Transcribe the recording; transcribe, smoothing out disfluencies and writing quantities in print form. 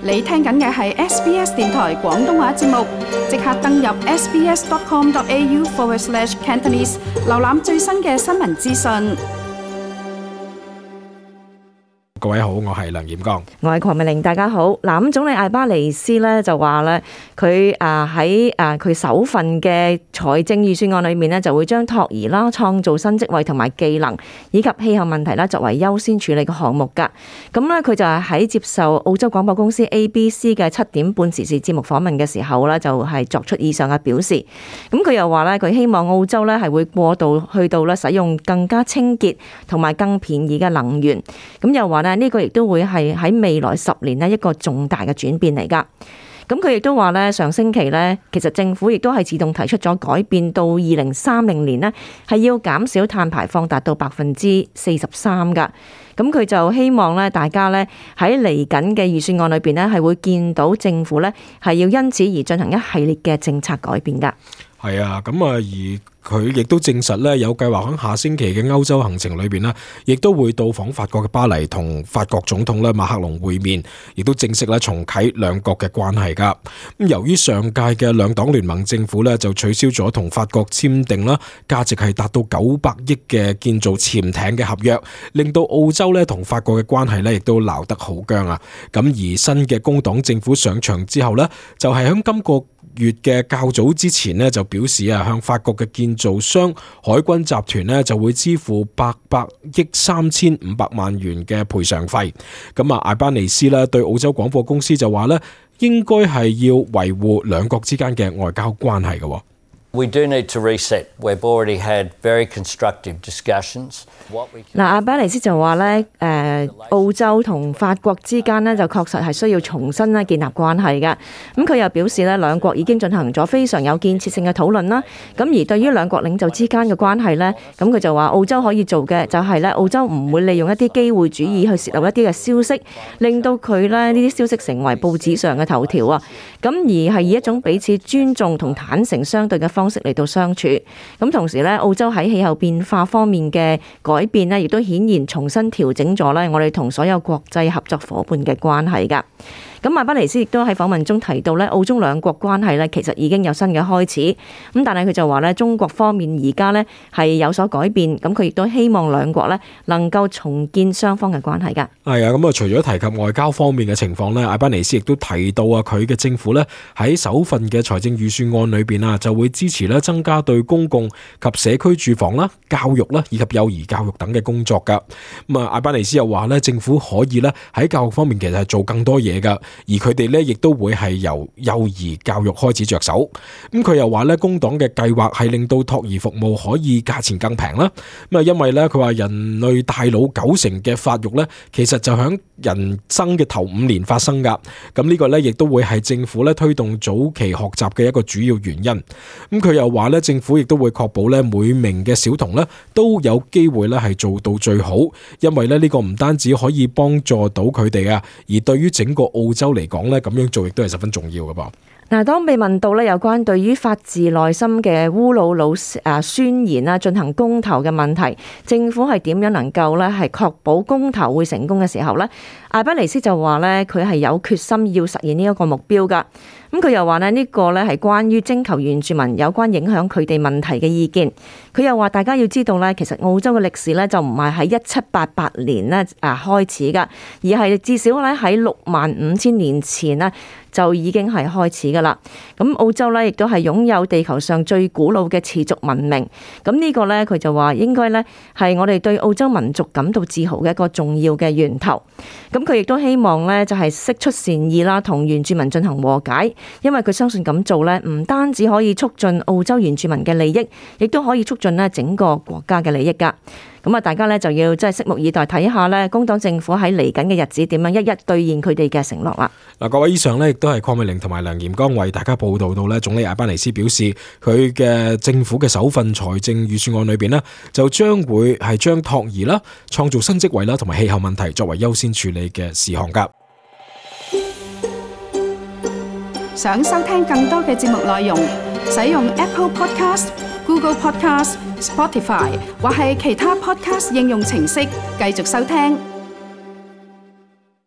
你聽緊嘅係 SBS 電台廣東話節目，即刻登入 sbs.com.au/Cantonese 瀏覽最新嘅新聞資訊。 各位好，我係梁彥剛， 我係鄺美玲，大家好。咁總理艾巴尼斯咧就話咧，佢喺佢首份嘅財政預算案裏面咧，就會將托兒啦、創造新職位同埋技能以及氣候問題啦作為優先處理嘅項目㗎。咁咧佢就係喺接受澳洲廣播公司 ABC 嘅7點半時事節目訪問嘅時候咧，就係作出以上嘅表示。咁佢又話咧，佢希望澳洲咧係會過渡去到咧使用更加清潔同埋更便宜嘅能源。咁又話呢個亦都會係喺未來10年呢一個重大嘅轉變嚟㗎。咁佢亦都話咧，上星期咧，其實政府亦都係自動提出咗改變到2030年呢係要減少碳排放達到43%㗎。咁佢就希望咧，大家咧喺嚟緊嘅預算案裏邊呢係會見到政府咧係要因此而進行一系列嘅政策改變㗎。 係啊，咁而佢亦都證實咧，有計劃喺下星期嘅歐洲行程裏邊呢，亦都會到訪法國嘅巴黎，同法國總統咧馬克龍會面，亦都正式咧重啟兩國嘅關係噶。咁由於上屆嘅兩黨聯盟政府咧就取消咗同法國簽訂啦，價值係達到900億嘅建造潛艇嘅合約，令到澳洲咧同法國嘅關係咧亦都鬧得好僵啊。咁而新嘅工黨政府上場之後呢，就係喺今個月嘅較早之前呢，就表示向法國嘅建造商海軍集團呢就會支付800億3500萬元嘅賠償費。咁艾巴尼斯呢對澳洲廣播公司就話呢，應該係要維護兩國之間嘅外交關係嘅。 We do need to reset. We've already had very constructive discussions. 艾巴尼斯就話咧，澳洲同法國之間呢，就確實係需要重新咧建立關係嘅。咁佢又表示咧，兩國已經進行咗非常有建設性嘅討論啦。咁而對於兩國領袖之間嘅關係呢，咁佢就話澳洲可以做嘅就係咧，澳洲唔會利用一啲機會主義去泄露一啲嘅消息，令到佢咧呢啲消息成為報紙上嘅頭條啊。咁而係以一種彼此尊重同坦誠相對嘅方式嚟到相處。咁同時咧，澳洲喺氣候變化方面嘅改變呢，亦都顯然重新調整咗咧我哋同所有國際合作夥伴嘅關係㗎。咁艾巴尼斯亦都喺訪問中提到咧，澳中兩國關係咧其實已經有新嘅開始。咁但係佢就話咧，中國方面而家咧係有所改變。咁佢亦都希望兩國咧能夠重建雙方嘅關係㗎。 係啊，咁除咗提及外交方面嘅情況咧，艾巴尼斯亦都提到佢嘅政府咧喺首份嘅財政預算案裏邊就會支持咧增加對公共及社區住房啦、教育啦以及幼兒教育等嘅工作㗎。咁艾巴尼斯又話咧，政府可以咧喺教育方面其實係做更多嘢㗎。而佢哋咧亦都會係由幼兒教育開始着手。咁佢又話咧，工黨嘅計劃係令到托兒服務可以價錢更平啦。咁因為咧佢話人類大腦90%嘅發育咧，其實就響人生嘅頭5年發生噶。咁呢個咧亦都會係政府咧推動早期學習嘅一個主要原因。咁佢又話咧，政府亦都會確保咧每名嘅小童咧都有機會咧係做到最好，因為咧呢個唔單止可以幫助到佢哋啊，而對於整個澳洲嚟講咧，咁樣做亦都係十分重要嘅噃。 嗱，當被問到咧有關對於發自內心嘅烏魯魯宣言啦進行公投嘅問題，政府係點樣能夠咧係確保公投會成功嘅時候咧，艾巴尼斯就話咧佢係有決心要實現呢一個目標㗎。咁佢又話呢個咧係關於徵求原住民有關影響佢哋問題嘅意見。佢又話大家要知道咧，其實澳洲嘅歷史咧就唔係喺1788年咧開始㗎，而係至少咧喺65000年前呢就已經係開始㗎啦。咁澳洲咧亦都係擁有地球上最古老嘅氏族文明。咁呢個咧佢就話應該咧係我哋對澳洲民族感到自豪嘅一個重要嘅源頭。咁佢亦都希望咧就係釋出善意啦，同原住民進行和解。因為佢相信咁做咧，唔單止可以促進澳洲原住民嘅利益，亦都可以促進咧整個國家嘅利益㗎。咁啊，大家咧就要真係拭目以待，睇下咧工黨政府喺嚟緊嘅日子點樣一一兌現佢哋嘅承諾啦。 嗱，各位以上咧亦都係鄺美玲同埋梁彥剛為大家報道到咧，總理艾巴尼斯表示佢嘅政府嘅首份財政預算案裏邊呢，就將會係將托兒啦、創造新職位啦同埋氣候問題作為優先處理嘅事項㗎。 想收聽更多嘅節目內容，使用 Apple Podcast、Google Podcast、Spotify 或係其他 Podcast 應用程式繼續收聽。